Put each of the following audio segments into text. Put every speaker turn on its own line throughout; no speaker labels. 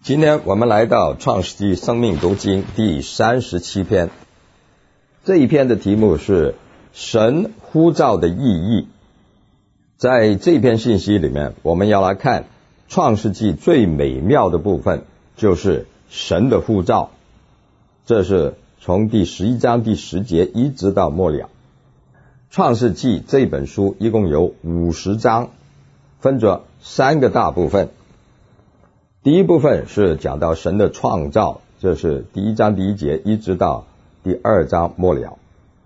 今天我们来到创世纪生命读经第37篇，这一篇的题目是神呼召的意义。在这篇信息里面，我们要来看创世纪最美妙的部分，就是神的呼召。这是从第11章第10节一直到末了。创世纪这本书一共有50章，分着3个大部分。第一部分是讲到神的创造，这是第1章第1节一直到第2章末了。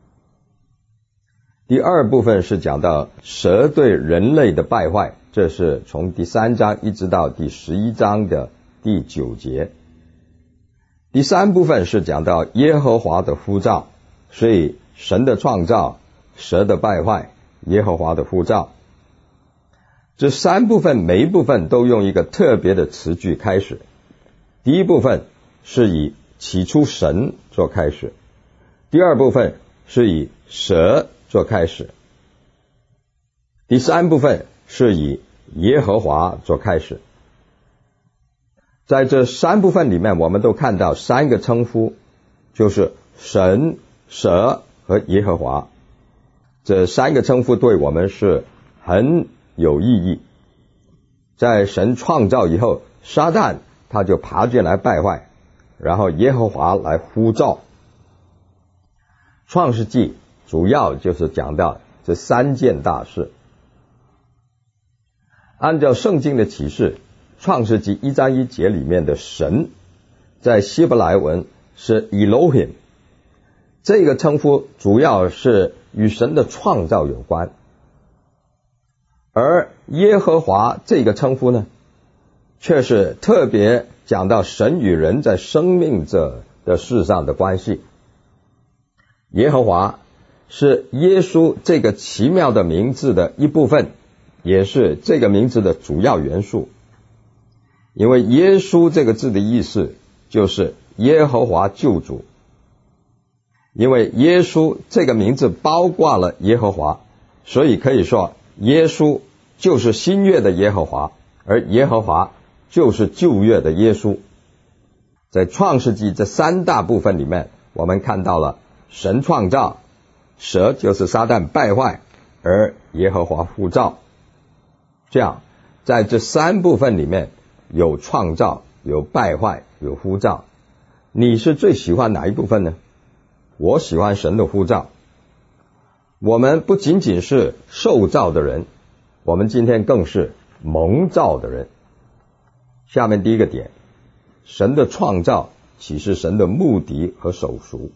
第二部分是讲到蛇对人类的败坏，这是从第3章一直到第11章的第9节。第三部分是讲到耶和华的呼召，所以神的创造、蛇的败坏、耶和华的呼召。这3部分每一部分都用一个特别的词句开始。第一部分是以起初神做开始，第二部分是以蛇做开始，第三部分是以耶和华做开始。在这3部分里面，我们都看到3个称呼，就是神、蛇和耶和华。这3个称呼对我们是很有意义。在神创造以后，撒旦他就爬进来败坏，然后耶和华来呼召。创世纪主要就是讲到这3件大事。按照圣经的启示，创世纪1章1节里面的神，在希伯来文是 Elohim， 这个称呼主要是与神的创造有关。而耶和华这个称呼呢，却是特别讲到神与人在生命这的事上的关系。耶和华是耶稣这个奇妙的名字的一部分，也是这个名字的主要元素。因为耶稣这个字的意思就是耶和华救主，因为耶稣这个名字包括了耶和华，所以可以说耶稣就是新约的耶和华，而耶和华就是旧约的耶稣。在创世纪这3大部分里面，我们看到了神创造，蛇就是撒旦败坏，而耶和华呼召。这样在这3部分里面有创造，有败坏，有呼召。你是最喜欢哪一部分呢？我喜欢神的呼召。我们不仅仅是受造的人，我们今天更是蒙召的人。下面第一个点，神的创造启示神的目的和手赎。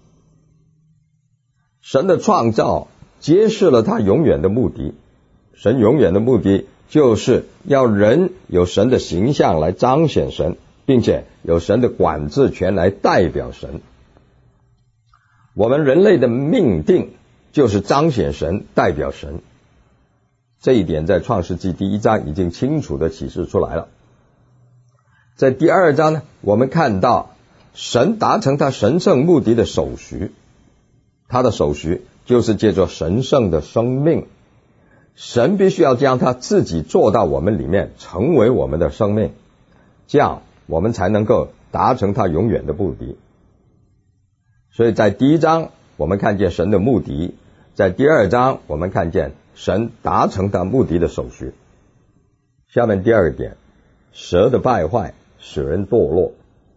神的创造揭示了他永远的目的。神永远的目的就是要人有神的形象来彰显神，并且有神的管制权来代表神。我们人类的命定就是彰显神，代表神。这一点在创世纪第1章已经清楚的启示出来了。在第2章呢，我们看到神达成他神圣目的的首序，他的首序就是借着神圣的生命。神必须要将他自己做到我们里面，成为我们的生命，这样我们才能够达成他永远的目的。所以在第1章我们看见神的目的，在第2章我们看见神达成他目的的手续。下面第2个点，蛇的败坏使人堕落。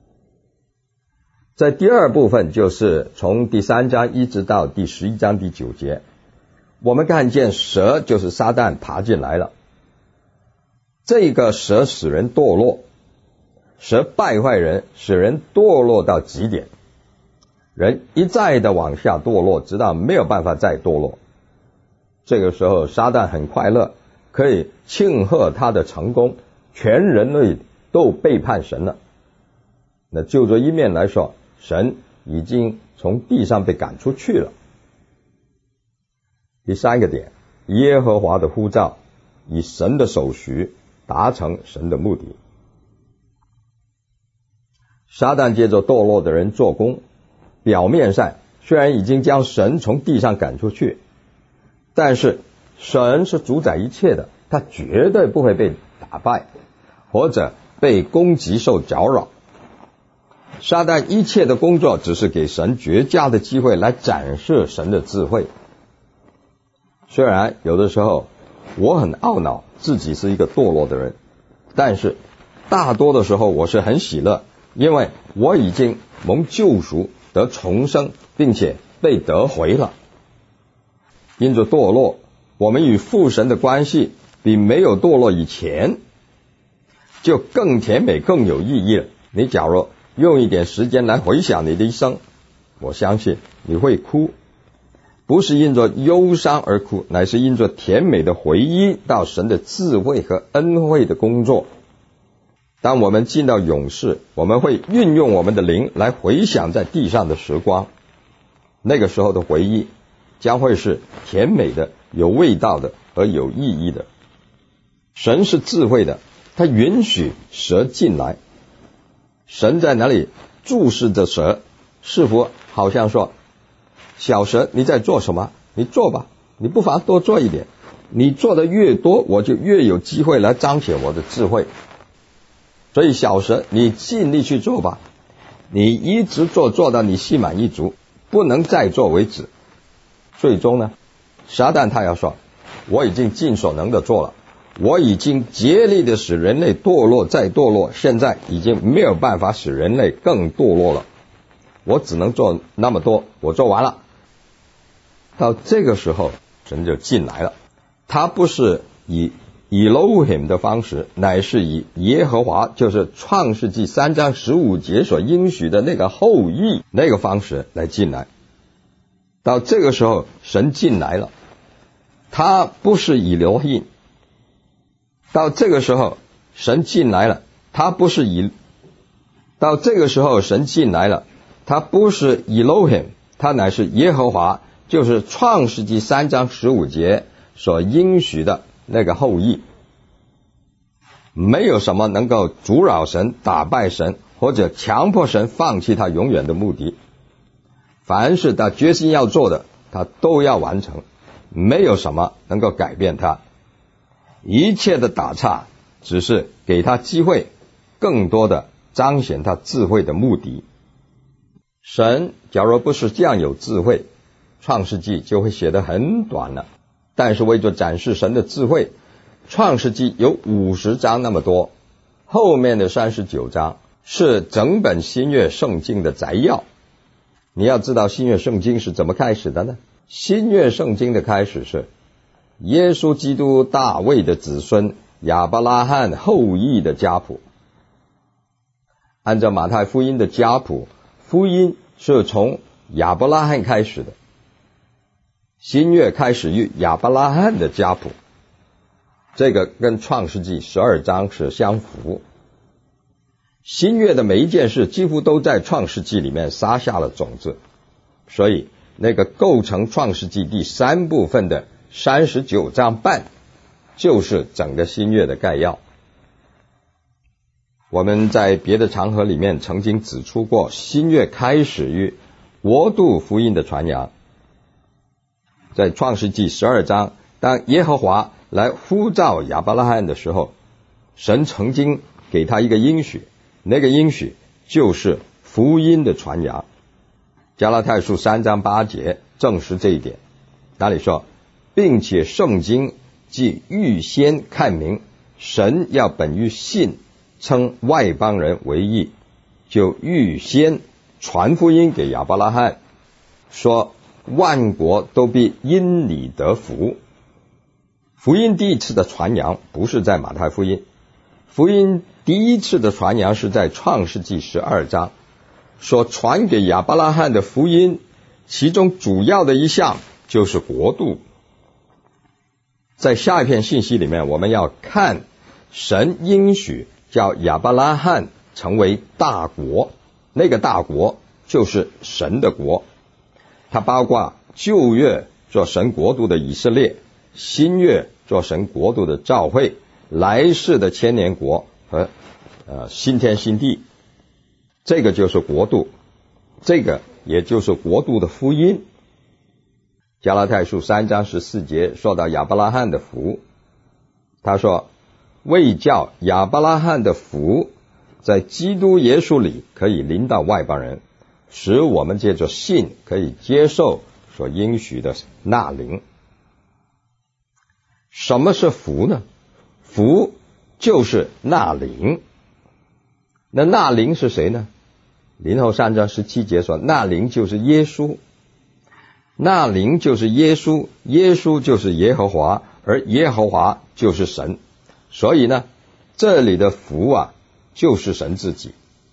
在第2部分，就是从第3章一直到第11章第9节，我们看见蛇就是撒旦爬进来了。这个蛇使人堕落，蛇败坏人，使人堕落到极点。人一再的往下堕落，直到没有办法再堕落。这个时候撒旦很快乐，可以庆贺他的成功，全人类都背叛神了。那就这一面来说，神已经从地上被赶出去了。第3个点，耶和华的呼召，以神的手续达成神的目的。撒旦借着堕落的人做工，表面上虽然已经将神从地上赶出去，但是神是主宰一切的，他绝对不会被打败，或者被攻击受搅扰， 撒旦一切的工作只是给神绝佳的机会来展示神的智慧。虽然有的时候我很懊恼自己是一个堕落的人，但是大多的时候我是很喜乐，因为我已经蒙救赎得重生，并且被得回了。因着堕落，我们与父神的关系比没有堕落以前就更甜美更有意义了。你假如用一点时间来回想你的一生，我相信你会哭，不是因着忧伤而哭，乃是因着甜美的回忆到神的智慧和恩惠的工作。当我们进到永世，我们会运用我们的灵来回想在地上的时光，那个时候的回忆将会是甜美的、有味道的和有意义的。神是智慧的，他允许蛇进来。神在哪里注视着蛇，似乎好像说，小蛇你在做什么？你做吧，你不妨多做一点，你做的越多，我就越有机会来彰显我的智慧。所以小蛇你尽力去做吧，你一直做到你心满意足，不能再做为止。最终呢，撒旦他要说，我已经尽所能的做了，我已经竭力的使人类堕落再堕落，现在已经没有办法使人类更堕落了，我只能做那么多，我做完了。到这个时候神就进来了，他不是以Elohim 的方式，乃是以耶和华，就是创世纪3章15节所应许的那个后裔那个方式来进来。到这个时候神进来了，他不是Elohim。到这个时候神进来了，他不是到这个时候神进来了，他不是 Elohim， 他乃是耶和华，就是创世纪3章15节所应许的那个后裔。没有什么能够阻扰神、打败神，或者强迫神放弃他永远的目的。凡是他决心要做的，他都要完成，没有什么能够改变他。一切的打岔只是给他机会，更多的彰显他智慧的目的。神假如不是这样有智慧，创世纪就会写得很短了。但是为了展示神的智慧，创世纪有50章那么多，后面的39章是整本新约圣经的摘要。你要知道新约圣经是怎么开始的呢？新约圣经的开始是耶稣基督大卫的子孙亚伯拉罕后裔的家谱。按照马太福音的家谱，福音是从亚伯拉罕开始的，新约开始于亚伯拉罕的家谱，这个跟创世纪12章是相符。新约的每一件事几乎都在创世纪里面撒下了种子，所以那个构成创世纪第3部分的39章半就是整个新约的概要。我们在别的场合里面曾经指出过，新约开始于国度福音的传扬。在创世纪12章，当耶和华来呼召亚伯拉罕的时候，神曾经给他一个应许，那个应许就是福音的传扬。加拉太书3章8节证实这一点，那里说，并且圣经既预先看明，神要本于信称外邦人为义，就预先传福音给亚伯拉罕，说万国都必因你得福。福音第一次的传扬不是在马太福音，福音第一次的传扬是在创世纪12章，所传给亚伯拉罕的福音，其中主要的一项就是国度。在下一篇信息里面，我们要看神应许叫亚伯拉罕成为大国，那个大国就是神的国，它包括旧约做神国度的以色列，新约做神国度的教会，来世的千年国和新天新地，这个就是国度，这个也就是国度的福音。加拉太书3章14节说到亚伯拉罕的福，他说为叫亚伯拉罕的福在基督耶稣里可以临到外邦人，使我们借着信可以接受所应许的纳灵。什么是福呢？福就是纳灵。那纳灵是谁呢？林后3章17节说，纳灵就是耶稣，纳灵就是耶稣，耶稣就是耶和华，而耶和华就是神。所以呢，这里的福啊，就是神自己。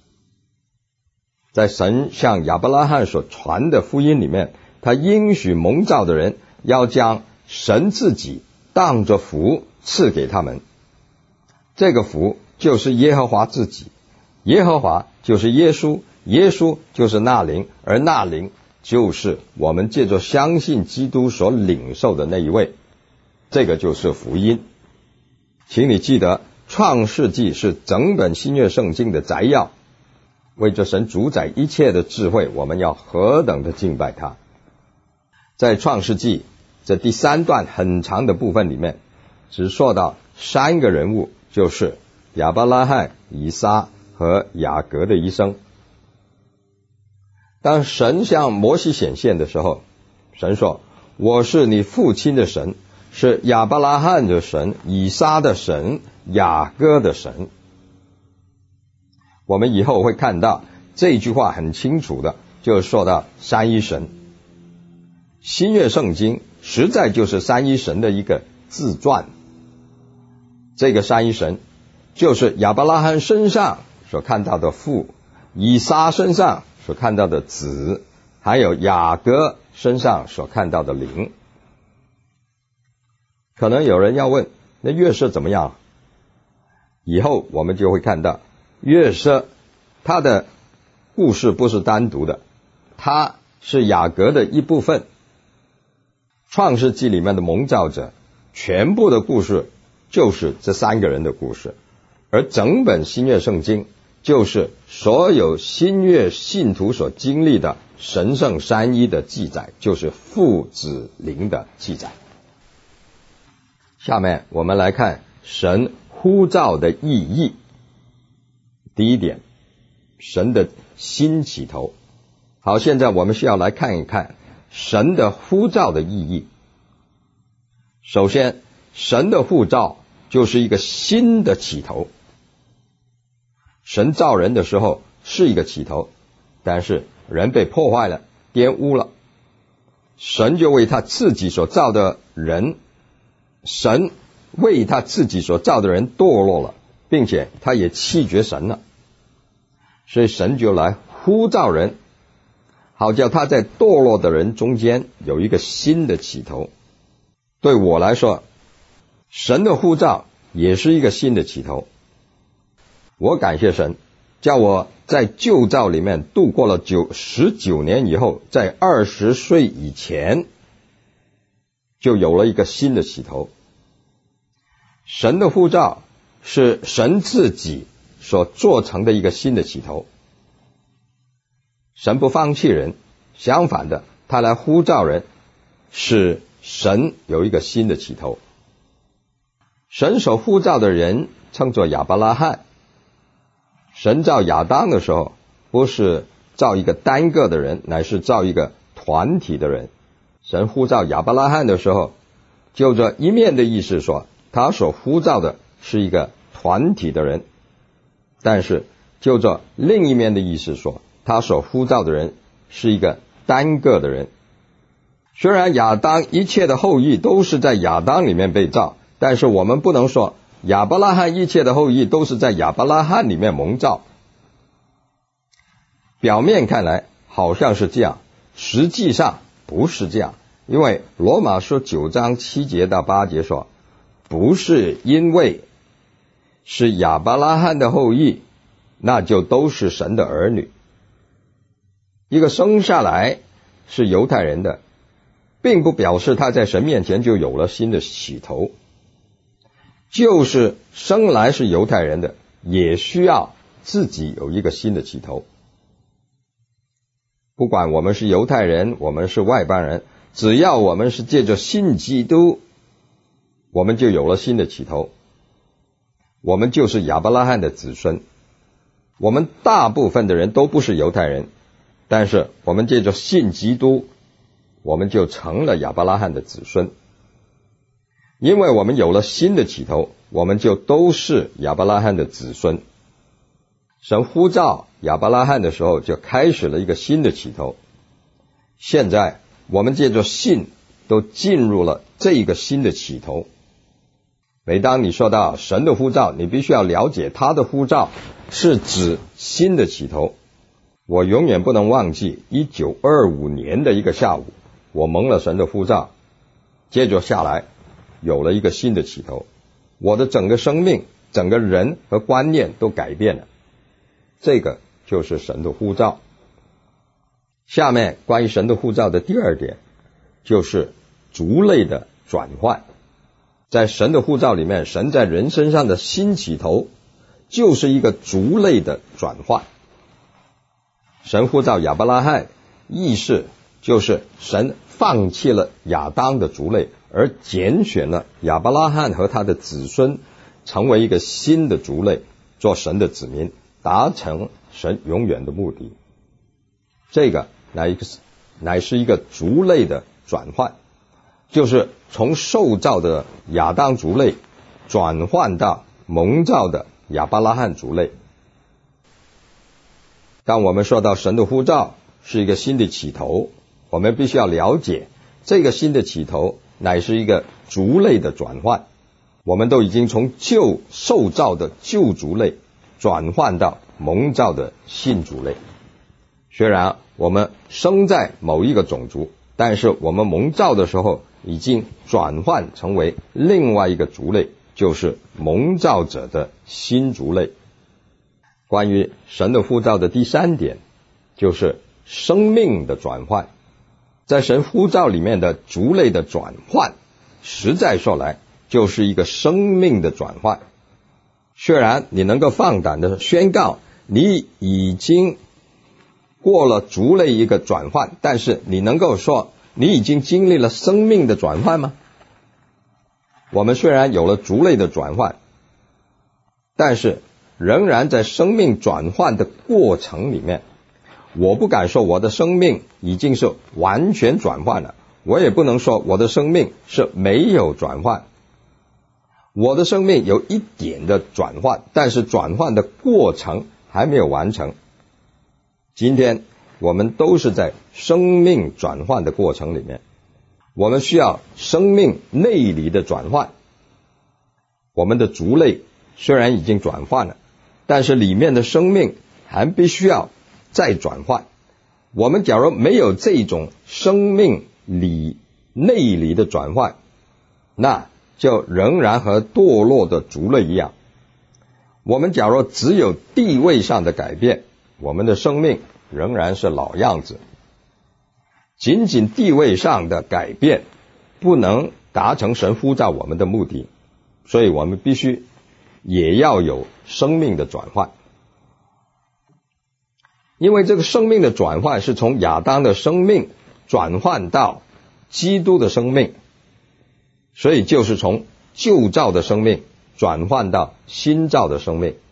在神向亚伯拉罕所传的福音里面，他应许蒙召的人要将神自己当作福赐给他们。这个福就是耶和华自己，耶和华就是耶稣，耶稣就是纳灵，而纳灵就是我们借着相信基督所领受的那一位。这个就是福音。请你记得，创世纪是整本新约圣经的摘要。为着神主宰一切的智慧，我们要何等的敬拜他。在创世纪这第3段很长的部分里面，只说到3个人物，就是亚伯拉罕、以撒和雅各的一生。当神向摩西显现的时候，神说，我是你父亲的神，是亚伯拉罕的神，以撒的神，雅各的神。我们以后会看到这句话很清楚的，就是说到三一神。新约圣经实在就是三一神的一个自传。这个三一神就是亚伯拉罕身上所看到的父，以撒身上所看到的子，还有雅各身上所看到的灵。可能有人要问，那约瑟怎么样？以后我们就会看到，约瑟他的故事不是单独的，他是雅各的一部分。创世纪里面的蒙召者，全部的故事就是这3个人的故事，而整本新约圣经就是所有新约信徒所经历的神圣三一的记载，就是父子灵的记载。下面我们来看神呼召的意义。第一点，神的新起头。好，现在我们需要来看一看神的呼召的意义。首先，神的呼召就是一个新的起头。神造人的时候是一个起头，但是人被破坏了，玷污了，神就为他自己所造的人，神为他自己所造的人堕落了，并且他也弃绝神了，所以神就来呼召人，好叫他在堕落的人中间有一个新的起头。对我来说，神的呼召也是一个新的起头。我感谢神，叫我在旧造里面度过了19年以后，在20岁以前就有了一个新的起头。神的呼召是神自己所做成的一个新的起头。神不放弃人，相反的，他来呼召人，使神有一个新的起头。神所呼召的人称作亚伯拉罕。神造亚当的时候，不是造一个单个的人，乃是造一个团体的人。神呼召亚伯拉罕的时候，就这一面的意思说，他所呼召的是一个团体的人，但是就这另一面的意思说，他所呼召的人是一个单个的人。虽然亚当一切的后裔都是在亚当里面被造，但是我们不能说亚伯拉罕一切的后裔都是在亚伯拉罕里面蒙召。表面看来好像是这样，实际上不是这样，因为罗马书9章7节到8节说，不是因为是亚伯拉罕的后裔，那就都是神的儿女。一个生下来是犹太人的，并不表示他在神面前就有了新的起头。就是生来是犹太人的，也需要自己有一个新的起头。不管我们是犹太人，我们是外邦人，只要我们是借着信基督，我们就有了新的起头。我们就是亚伯拉罕的子孙。 我们大部分的人都不是犹太人，但是我们借着信基督，我们就成了亚伯拉罕的子孙。因为我们有了新的起头，我们就都是亚伯拉罕的子孙。神呼召亚伯拉罕的时候，就开始了一个新的起头。现在我们借着信都进入了这一个新的起头。每当你说到神的呼召，你必须要了解他的呼召是指新的起头。我永远不能忘记1925年的一个下午，我蒙了神的呼召，接着下来有了一个新的起头，我的整个生命、整个人和观念都改变了。这个就是神的呼召。下面关于神的呼召的第二点，就是族类的转换。在神的呼召里面，神在人身上的新起头就是一个族类的转换。神呼召亚伯拉罕，意思就是神放弃了亚当的族类，而拣选了亚伯拉罕和他的子孙成为一个新的族类，做神的子民，达成神永远的目的。这个乃是一个族类的转换，就是从受造的亚当族类转换到蒙召的亚伯拉罕族类。当我们说到神的呼召是一个新的起头，我们必须要了解这个新的起头乃是一个族类的转换。我们都已经从受造的旧族类转换到蒙召的新族类。虽然我们生在某一个种族，但是我们蒙召的时候已经转换成为另外一个族类，就是蒙召者的新族类。关于神的呼召的第三点，就是生命的转换。在神呼召里面的族类的转换，实在说来就是一个生命的转换。虽然你能够放胆的宣告你已经过了族类一个转换，但是你能够说你已经经历了生命的转换吗？我们虽然有了族类的转换，但是仍然在生命转换的过程里面，我不敢说我的生命已经是完全转换了，我也不能说我的生命是没有转换。我的生命有一点的转换，但是转换的过程还没有完成。今天我们都是在生命转换的过程里面，我们需要生命内里的转换。我们的族类虽然已经转换了，但是里面的生命还必须要再转换。我们假如没有这种生命内里的转换，那就仍然和堕落的族类一样。我们假如只有地位上的改变，我们的生命仍然是老样子。仅仅地位上的改变不能达成神呼召我们的目的，所以我们必须也要有生命的转换。因为这个生命的转换是从亚当的生命转换到基督的生命，所以就是从旧造的生命转换到新造的生命。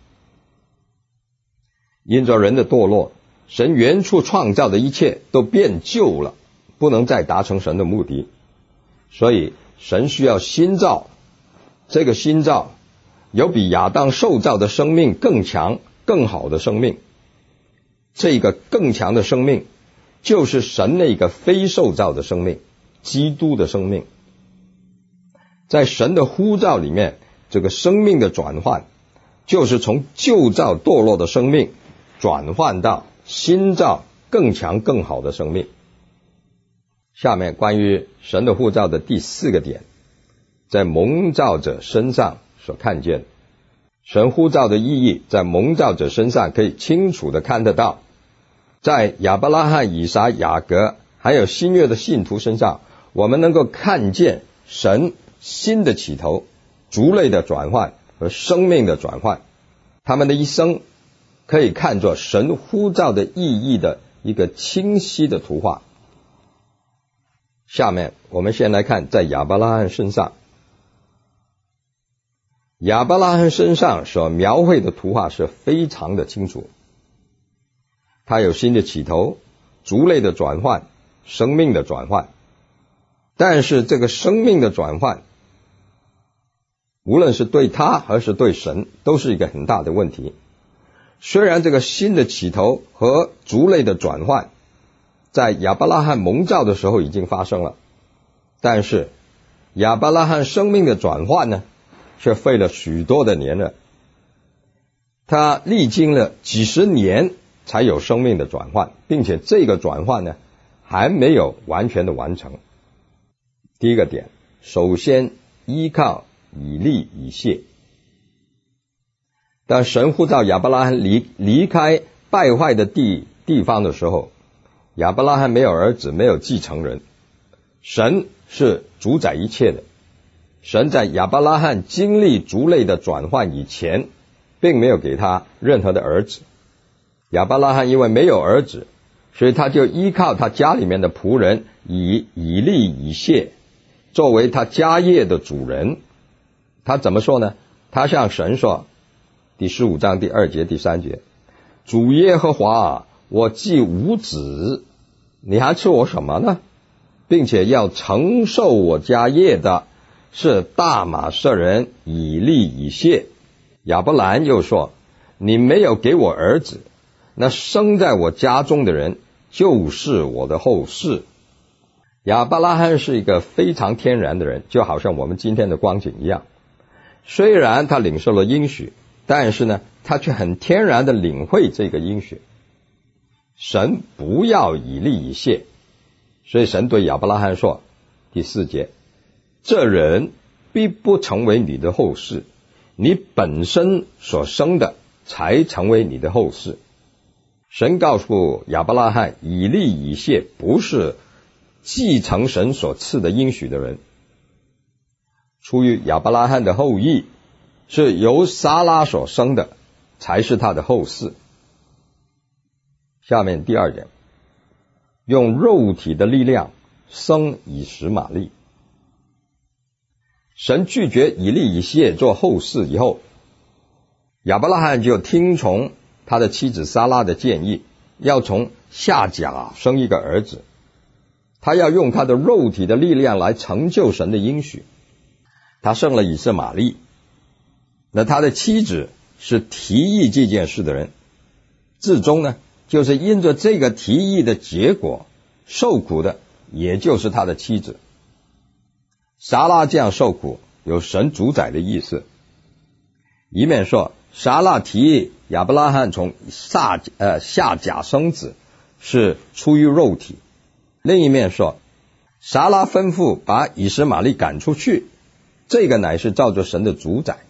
因着人的堕落，神原初创造的一切都变旧了，不能再达成神的目的，所以神需要新造。这个新造有比亚当受造的生命更强更好的生命，这个更强的生命就是神那个非受造的生命，基督的生命。在神的呼召里面，这个生命的转换就是从旧造堕落的生命转换到新造更强更好的生命。下面关于神的呼召的第四个点，在蒙召者身上所看见。神呼召的意义在蒙召者身上可以清楚地看得到。在亚伯拉罕、以撒、雅各还有新约的信徒身上，我们能够看见神新的起头、族类的转换和生命的转换。他们的一生可以看作神呼召的意义的一个清晰的图画。下面我们先来看在亚伯拉罕身上。 亚伯拉罕身上所描绘的图画是非常的清楚，他有新的起头，族类的转换，生命的转换。但是这个生命的转换，无论是对他还是对神，都是一个很大的问题。虽然这个新的起头和族类的转换在亚伯拉罕蒙召的时候已经发生了，但是亚伯拉罕生命的转换呢，却费了许多的年了。他历经了几十年才有生命的转换，并且这个转换呢，还没有完全的完成。第一个点，首先依靠以利以谢。当神呼召亚伯拉罕离开败坏的地方的时候，亚伯拉罕没有儿子，没有继承人。神是主宰一切的。神在亚伯拉罕经历族类的转换以前，并没有给他任何的儿子。亚伯拉罕因为没有儿子，所以他就依靠他家里面的仆人以利以谢作为他家业的主人。他怎么说呢？他向神说，第15章第2节第3节，主耶和华啊，我既无子，你还赐我什么呢？并且要承受我家业的是大马色人以利以谢。亚伯兰又说，你没有给我儿子，那生在我家中的人就是我的后世。亚伯拉罕是一个非常天然的人，就好像我们今天的光景一样。虽然他领受了应许，但是呢，他却很天然的领会这个应许。神不要以利以谢，所以神对亚伯拉罕说，第4节，这人必不成为你的后世，你本身所生的才成为你的后世。神告诉亚伯拉罕，以利以谢不是继承神所赐的应许的人，出于亚伯拉罕的后裔，是由撒拉所生的才是他的后世。下面第2点，用肉体的力量生以实玛利。神拒绝以利以谢做后世以后，亚伯拉罕就听从他的妻子撒拉的建议，要从夏甲生一个儿子。他要用他的肉体的力量来成就神的应许。他生了以实玛利。那他的妻子是提议这件事的人，至终呢，就是因着这个提议的结果受苦的，也就是他的妻子。撒拉这样受苦，有神主宰的意思。一面说撒拉提议亚伯拉罕从夏甲生子是出于肉体，另一面说撒拉吩咐把以实玛利赶出去，这个乃是照着神的主宰。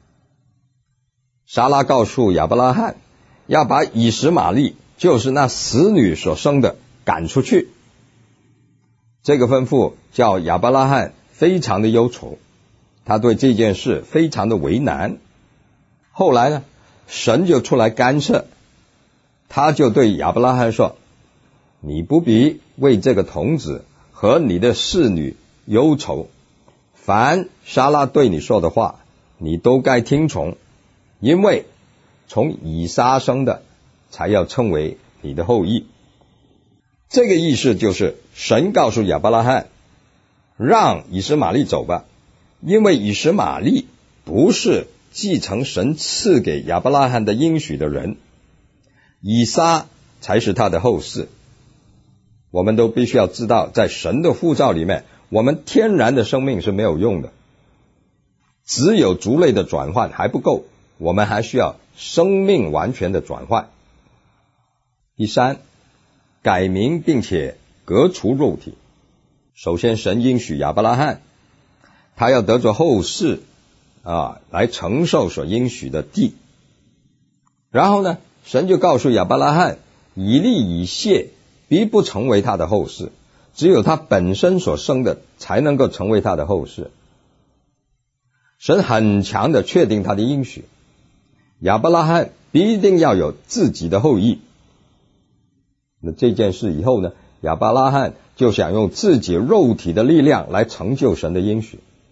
撒拉告诉亚伯拉罕，要把以实玛利，就是那死女所生的，赶出去。这个吩咐叫亚伯拉罕非常的忧愁，他对这件事非常的为难。后来呢，神就出来干涉，他就对亚伯拉罕说，你不必为这个童子和你的侍女忧愁，凡撒拉对你说的话，你都该听从，因为从以撒生的才要称为你的后裔。这个意思就是神告诉亚伯拉罕，让以实玛利走吧，因为以实玛利不是继承神赐给亚伯拉罕的应许的人，以撒才是他的后世。我们都必须要知道，在神的呼召里面，我们天然的生命是没有用的，只有族类的转换还不够，我们还需要生命完全的转换。第3，改名并且革除肉体。首先神应许亚伯拉罕，他要得着后世来承受所应许的地。然后呢，神就告诉亚伯拉罕，以利以谢必不成为他的后世，只有他本身所生的才能够成为他的后世。神很强的确定他的应许，亚伯拉罕必定要有自己的后裔。那这件事以后呢，亚伯拉罕就想用自己肉体的力量来成就神的应许。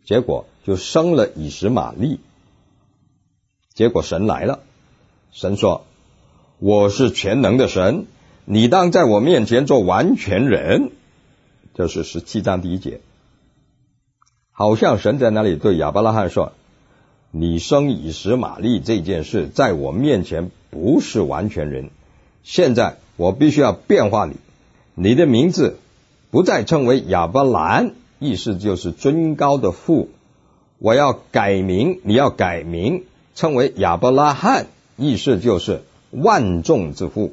结果就生了以实玛利。结果神来了，神说，我是全能的神，你当在我面前做完全人。这是17章第1节。好像神在那里对亚伯拉罕说，你生以实玛利这件事在我面前不是完全人，现在我必须要变化你，你的名字不再称为亚伯兰，意思就是尊高的父，我要改名，你要改名称为亚伯拉罕，意思就是万众之父。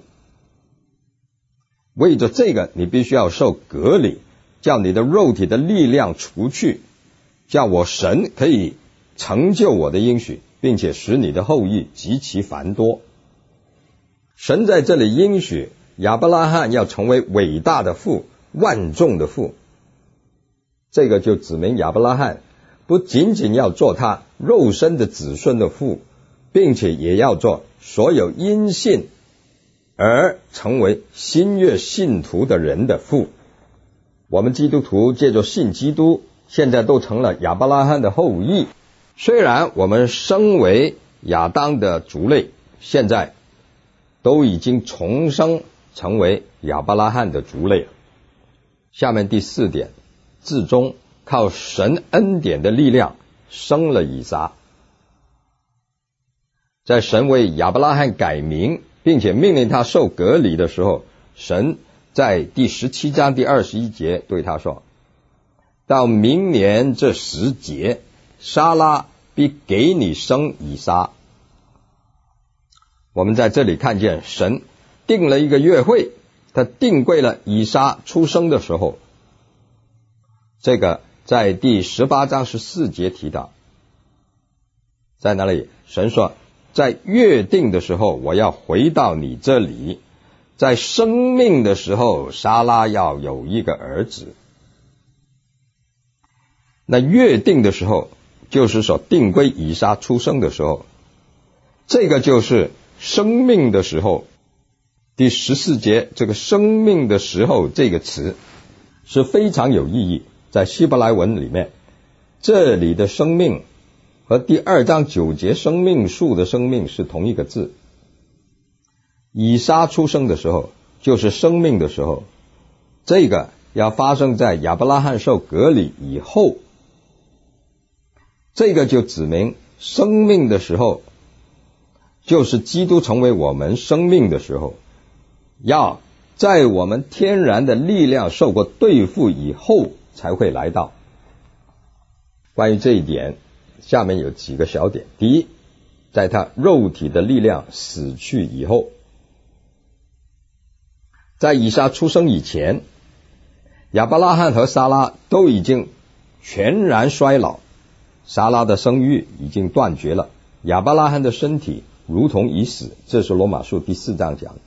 为着这个，你必须要受隔离，叫你的肉体的力量除去，叫我神可以成就我的应许，并且使你的后裔极其繁多。神在这里应许亚伯拉罕要成为伟大的父，万众的父。这个就指明亚伯拉罕不仅仅要做他肉身的子孙的父，并且也要做所有因信而成为新约信徒的人的父。我们基督徒借着信基督，现在都成了亚伯拉罕的后裔。虽然我们生为亚当的族类，现在都已经重生成为亚伯拉罕的族类了。下面第4点，至终靠神恩典的力量生了以撒。在神为亚伯拉罕改名并且命令他受隔离的时候，神在第17章第21节对他说，到明年这时节，撒拉必给你生以撒。我们在这里看见神定了一个约会，他定规了以撒出生的时候。这个在第18章14节提到，在哪里？神说，在约定的时候我要回到你这里，在生命的时候撒拉要有一个儿子。那约定的时候就是说定规以撒出生的时候，这个就是生命的时候。第14节这个生命的时候这个词是非常有意义，在希伯来文里面，这里的生命和第2章9节生命树的生命是同一个字。以撒出生的时候就是生命的时候，这个要发生在亚伯拉罕受隔离以后。这个就指明生命的时候就是基督成为我们生命的时候，要在我们天然的力量受过对付以后才会来到。关于这一点，下面有几个小点。第一，在他肉体的力量死去以后。在以撒出生以前，亚伯拉罕和撒拉都已经全然衰老，撒拉的生育已经断绝了，亚伯拉罕的身体如同已死，这是罗马书第4章讲的。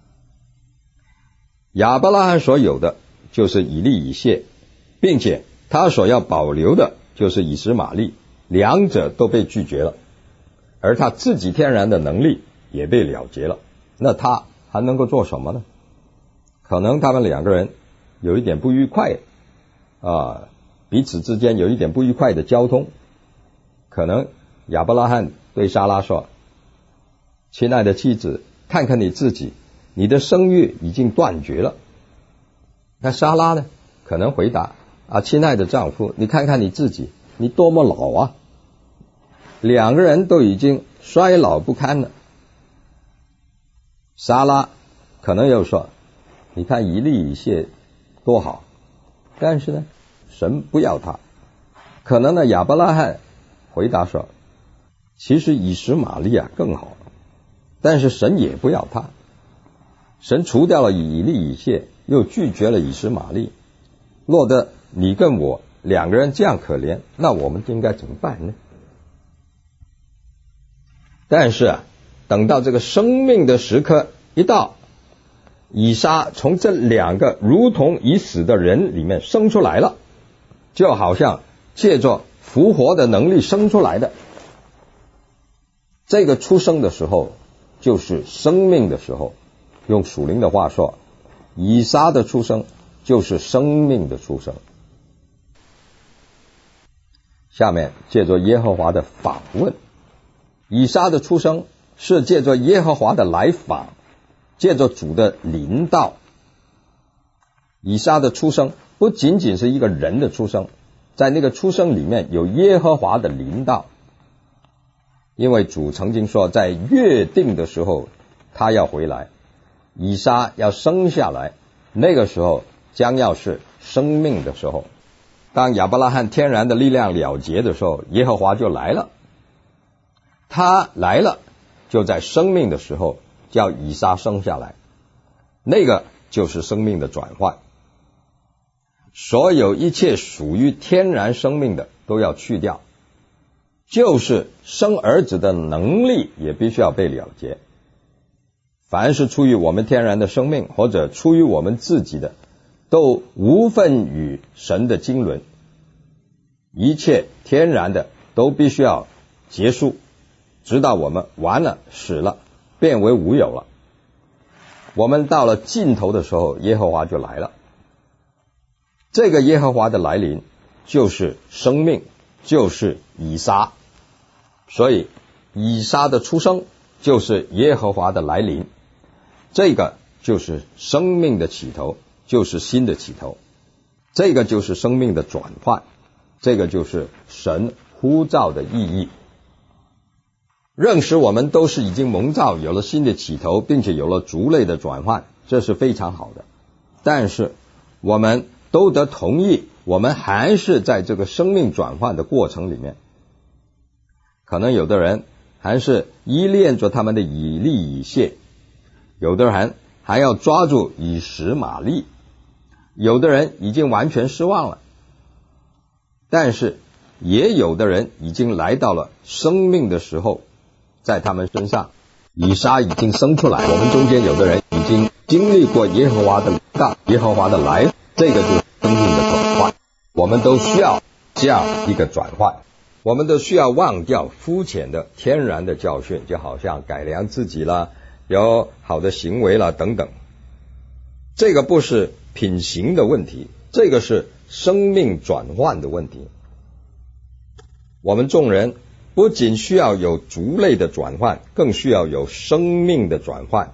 亚伯拉罕所有的就是以利以谢，并且他所要保留的就是以实玛利，两者都被拒绝了，而他自己天然的能力也被了结了。那他还能够做什么呢？可能他们两个人有一点不愉快彼此之间有一点不愉快的交通。可能亚伯拉罕对撒拉说，亲爱的妻子，看看你自己，你的生育已经断绝了。那撒拉呢，可能回答，亲爱的丈夫，你看看你自己，你多么老啊。两个人都已经衰老不堪了。撒拉可能又说，你看以利以谢多好，但是呢神不要他。可能呢亚伯拉罕回答说，其实以实玛利更好，但是神也不要他。神除掉了以利以谢，又拒绝了以实玛利，落得你跟我两个人这样可怜，那我们应该怎么办呢？但是等到这个生命的时刻一到，以撒从这两个如同已死的人里面生出来了，就好像借着复活的能力生出来的。这个出生的时候就是生命的时候，用属灵的话说，以撒的出生就是生命的出生。 下面借着耶和华的访问，以撒的出生是借着耶和华的来访，借着主的临到。以撒的出生不仅仅是一个人的出生，在那个出生里面有耶和华的临到，因为主曾经说在约定的时候他要回来，以撒要生下来，那个时候将要是生命的时候。当亚伯拉罕天然的力量了结的时候，耶和华就来了，他来了就在生命的时候叫以撒生下来，那个就是生命的转换。所有一切属于天然生命的都要去掉，就是生儿子的能力也必须要被了结。凡是出于我们天然的生命或者出于我们自己的，都无分于神的经纶，一切天然的都必须要结束，直到我们完了死了变为无有了。我们到了尽头的时候，耶和华就来了。这个耶和华的来临就是生命，就是以撒，所以以撒的出生就是耶和华的来临，这个就是生命的起头，就是新的起头，这个就是生命的转换，这个就是神呼召的意义。认识我们都是已经蒙召，有了新的起头，并且有了族类的转换，这是非常好的。但是我们都得同意，我们还是在这个生命转换的过程里面。可能有的人还是依恋着他们的以利以谢，有的人还要抓住以实玛利，有的人已经完全失望了，但是也有的人已经来到了生命的时候，在他们身上以撒已经生出来，我们中间有的人已经经历过耶和华的大，耶和华的来，这个就是生命的转换。我们都需要这样一个转换，我们都需要忘掉肤浅的天然的教训，就好像改良自己啦，有好的行为啦等等，这个不是品行的问题，这个是生命转换的问题。我们众人不仅需要有族类的转换，更需要有生命的转换。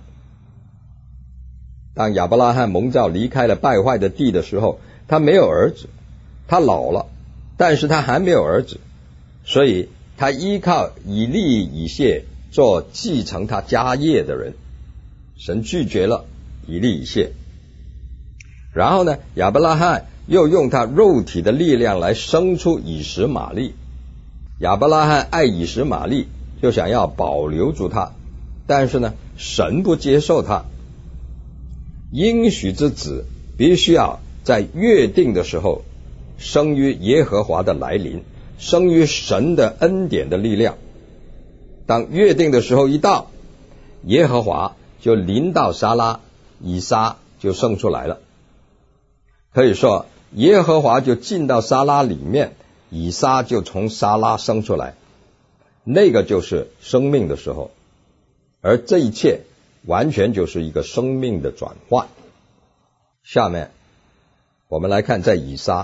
当亚伯拉罕蒙召离开了败坏的地的时候，他没有儿子，他老了，但是他还没有儿子，所以他依靠以利以谢做继承他家业的人。神拒绝了以利以谢，然后呢，亚伯拉罕又用他肉体的力量来生出以实玛利。亚伯拉罕爱以实玛利，就想要保留住他，但是呢，神不接受他。应许之子必须要在约定的时候生于耶和华的来临，生于神的恩典的力量。当约定的时候一到，耶和华就临到撒拉，以撒就生出来了。可以说耶和华就进到撒拉里面，以撒就从撒拉生出来，那个就是生命的时候。而这一切完全就是一个生命的转换。下面我们来看在以撒，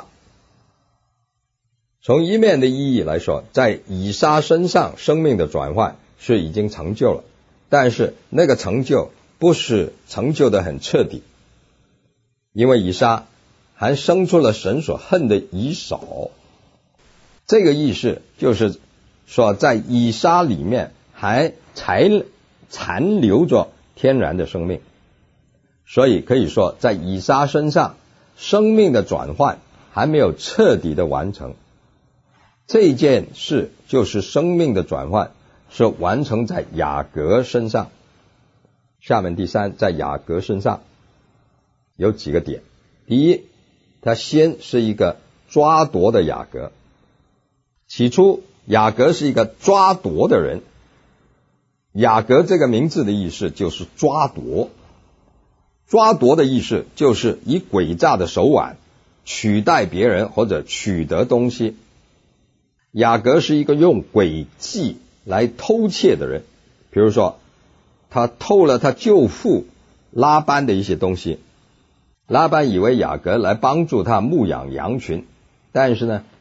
从一面的意义来说，在以撒身上生命的转换是已经成就了，但是那个成就不是成就的很彻底，因为以撒还生出了神所恨的以扫。这个意思就是说，在以撒里面还残留着天然的生命，所以可以说在以撒身上生命的转换还没有彻底的完成。这件事就是生命的转换是完成在雅各身上。下面第三，在雅各身上有几个点。第一，他先是一个抓夺的雅各。起初雅各是一个抓夺的人，雅各这个名字的意思就是抓夺，抓夺的意思就是以诡诈的手腕取代别人或者取得东西。雅各是一个用诡计来偷窃的人，比如说他偷了他舅父拉班的一些东西，拉班以为雅各来帮助他牧养羊群，但是呢，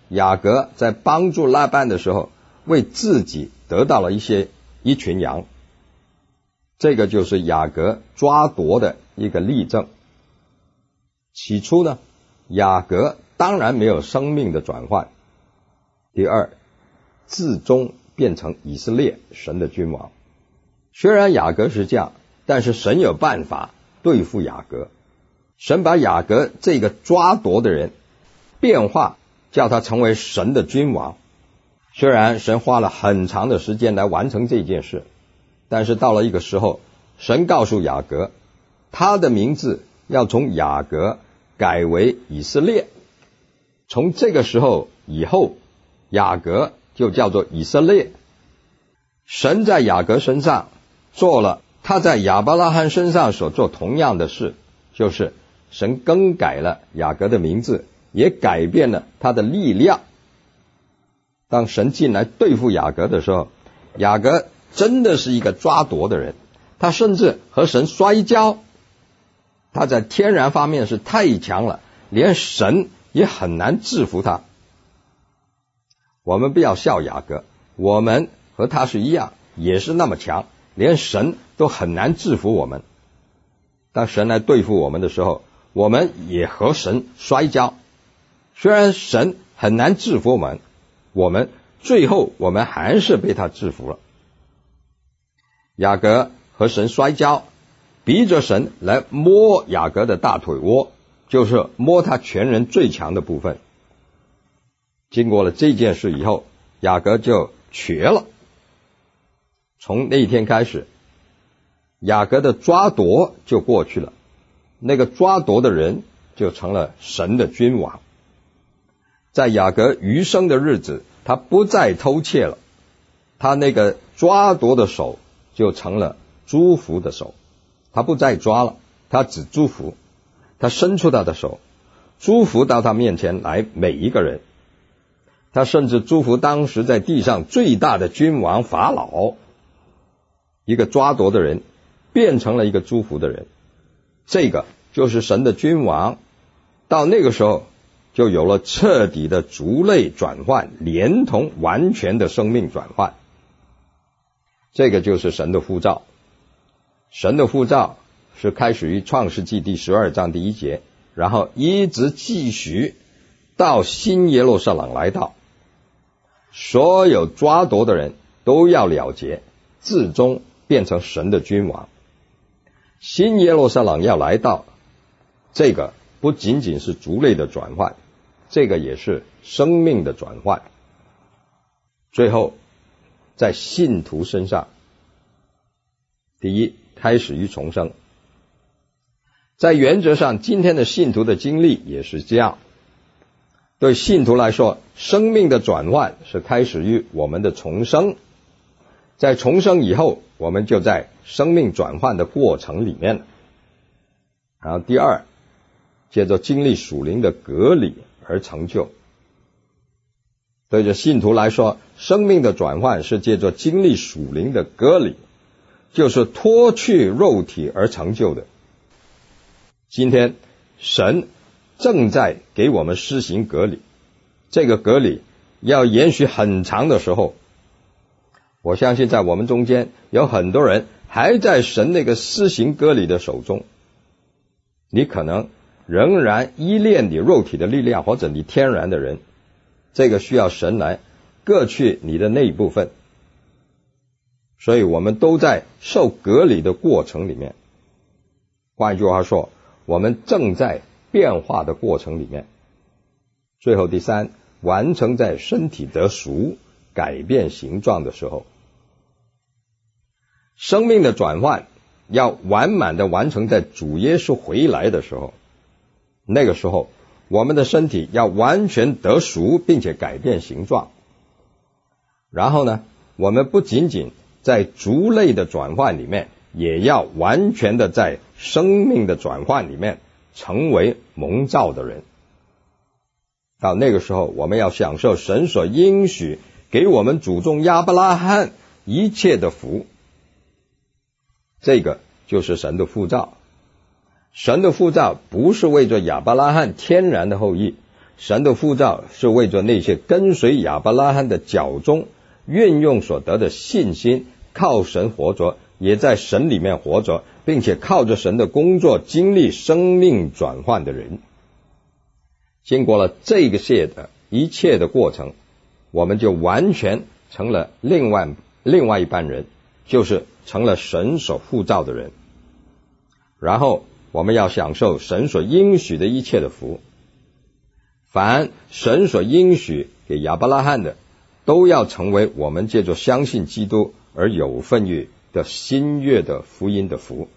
雅各在帮助拉班的时候，为自己得到了一群羊。这个就是雅各抓夺的一个例证。起初呢，雅各当然没有生命的转换。第二，自终变成以色列神的君王。虽然雅各是这样，但是神有办法对付雅各。神把雅各这个抓夺的人变化，叫他成为神的君王。虽然神花了很长的时间来完成这件事，但是到了一个时候，神告诉雅各，他的名字要从雅各改为以色列。从这个时候以后，雅各就叫做以色列。神在雅各身上做了他在亚伯拉罕身上所做同样的事，就是神更改了雅各的名字，也改变了他的力量。当神进来对付雅各的时候，雅各真的是一个抓夺的人，他甚至和神摔跤。他在天然方面是太强了，连神也很难制服他。我们不要笑雅各，我们和他是一样，也是那么强，连神都很难制服我们。当神来对付我们的时候，我们也和神摔跤。虽然神很难制服我们最后我们还是被他制服了。雅各和神摔跤，逼着神来摸雅各的大腿窝，就是摸他全人最强的部分。经过了这件事以后，雅各就瘸了。从那一天开始，雅各的抓夺就过去了，那个抓夺的人就成了神的君王。在雅各余生的日子，他不再偷窃了，他那个抓夺的手就成了祝福的手。他不再抓了，他只祝福。他伸出他的手，祝福到他面前来每一个人。他甚至祝福当时在地上最大的君王法老。一个抓夺的人变成了一个祝福的人，这个就是神的君王。到那个时候就有了彻底的族类转换，连同完全的生命转换。这个就是神的呼召。神的呼召是开始于创世纪第12章第1节，然后一直继续到新耶路撒冷来到。所有抓夺的人都要了结，至终变成神的君王。新耶路撒冷要来到，这个不仅仅是族类的转换，这个也是生命的转换。最后在信徒身上，第一，开始于重生。在原则上，今天的信徒的经历也是这样。对信徒来说，生命的转换是开始于我们的重生。在重生以后，我们就在生命转换的过程里面了。然后第二，借着经历属灵的隔离而成就。对着信徒来说，生命的转换是借着经历属灵的隔离，就是脱去肉体而成就的。今天神正在给我们施行隔离，这个隔离要延续很长的时候。我相信在我们中间有很多人还在神那个施行割礼的手中，你可能仍然依恋你肉体的力量，或者你天然的人，这个需要神来割去你的那一部分。所以我们都在受割礼的过程里面。换一句话说，我们正在变化的过程里面。最后第三，完成在身体得赎、改变形状的时候。生命的转换要完满的完成在主耶稣回来的时候。那个时候我们的身体要完全得赎，并且改变形状。然后呢，我们不仅仅在族类的转换里面，也要完全的在生命的转换里面成为蒙召的人。到那个时候，我们要享受神所应许给我们祖宗亚伯拉罕一切的福。这个就是神的呼召。神的呼召不是为着亚伯拉罕天然的后裔， 神的呼召是为着那些跟随亚伯拉罕的脚中运用所得的信心，靠神活着，也在神里面活着，并且靠着神的工作经历生命转换的人。经过了这个一切的过程，我们就完全成了另外一班人，就是成了神所呼召的人。然后我们要享受神所应许的一切的福。凡神所应许给亚伯拉罕的，都要成为我们借着相信基督而有份于的新约的福音的福。